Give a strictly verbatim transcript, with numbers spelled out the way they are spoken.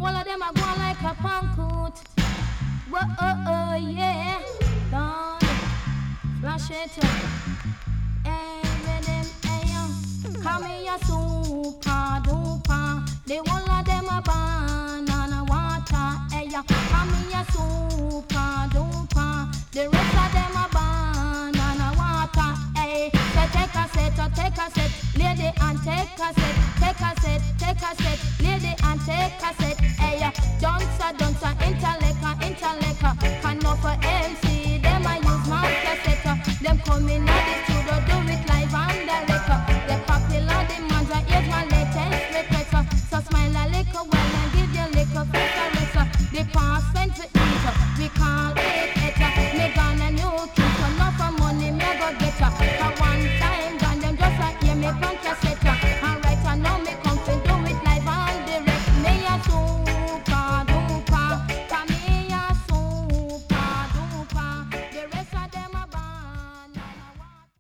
All of them are going like a pancoot. Whoa, oh, oh, yeah. Gone. Flash it up. Hey, rhythm, hey, yo. Come here, super duper. The whole of them are banana water. Hey, yo. Come here, super duper. The rest of them are banana water. Hey, so take a set, or take a set. Lady, and take a set.